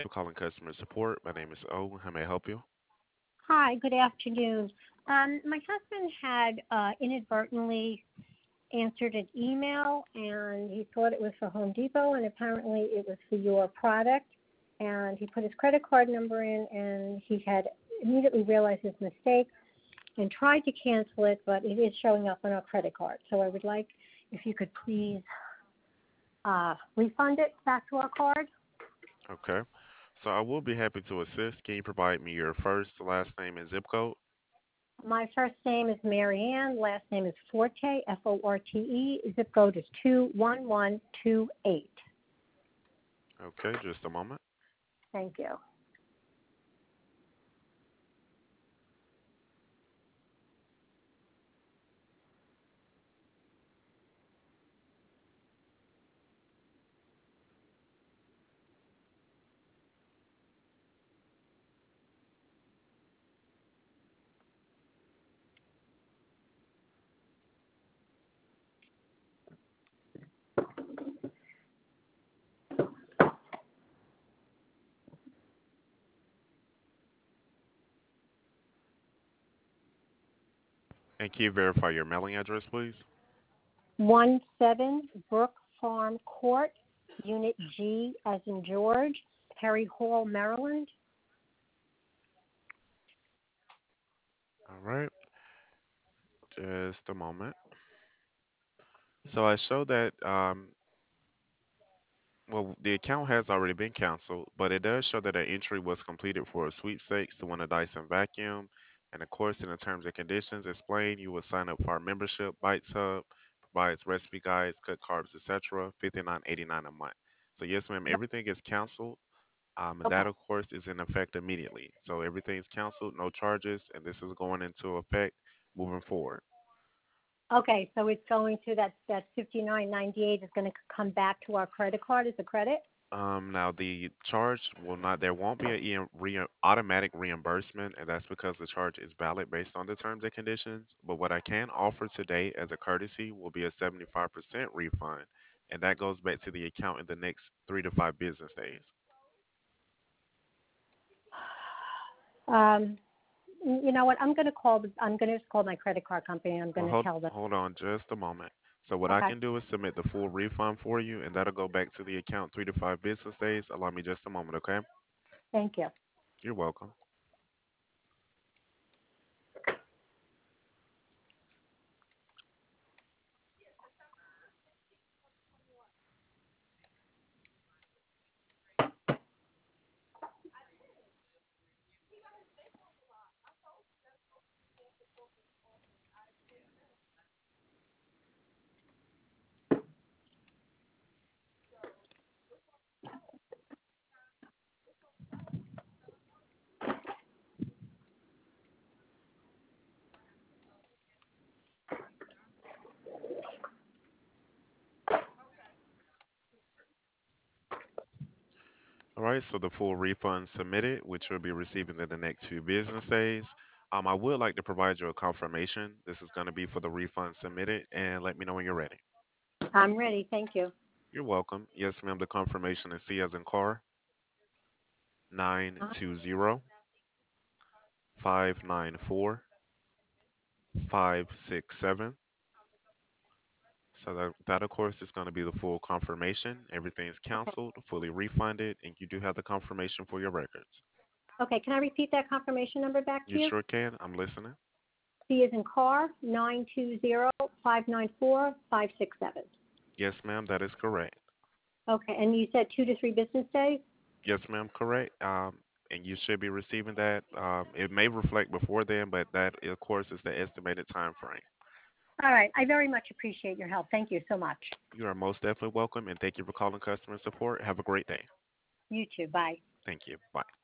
Thank you for calling customer support. My name is O. How may I help you? Hi, good afternoon. My husband had inadvertently answered an email and he thought it was for Home Depot and apparently it was for your product. And he put his credit card number in and he had immediately realized his mistake and tried to cancel it, but it is showing up on our credit card. So I would like if you could please refund it back to our card. Okay. So I will be happy to assist. Can you provide me your first, last name, and zip code? My first name is Marianne. Last name is Forte, Forte. Zip code is 21128. Okay, just a moment. Thank you. And can you verify your mailing address, please? 17 Brook Farm Court, Unit G as in George, Perry Hall, Maryland. All right, just a moment. So I show that, well, the account has already been canceled, but it does show that an entry was completed for a sweepstakes to win a Dyson vacuum. And of course, in the terms and conditions explained, you will sign up for our membership. Bites Hub provides recipe guides, cut carbs, etc. 59.89 a month. So yes, ma'am, everything is canceled. And Okay. that, of course, is in effect immediately. So everything's canceled, no charges, and this is going into effect moving forward. Okay, so it's going to that 59.98 is going to come back to our credit card as a credit. Now the charge will not, there won't be automatic reimbursement, and that's because the charge is valid based on the terms and conditions. But what I can offer today as a courtesy will be a 75% refund, and that goes back to the account in the next 3 to 5 business days. Um, you know what? I'm going to just call my credit card company. I'm Well, going to tell them. hold on just a moment. So what I Okay. can do is submit the full refund for you, and that'll go back to the account 3 to 5 business days. Allow me just a moment, okay? Thank you. You're welcome. All right, so the full refund submitted, which you'll be receiving in the next 2 business days. I would like to provide you a confirmation. This is going to be for the refund submitted, and let me know when you're ready. I'm ready. Thank you. You're welcome. Yes, ma'am. The confirmation is C as in car, nine Uh, two zero 594 567. So that of course is going to be the full confirmation. Everything's Okay. canceled, fully refunded, and you do have the confirmation for your records. Okay. Can I repeat that confirmation number back to You you? sure can. I'm listening. C is in car, 920-594-567. Yes, ma'am. That is correct. Okay, and you said 2 to 3 business days? Yes, ma'am. Correct. And you should be receiving that. It may reflect before then, but that, of course, is the estimated time frame. All right. I very much appreciate your help. Thank you so much. You are most definitely welcome, and thank you for calling customer support. Have a great day. You too. Bye. Thank you. Bye.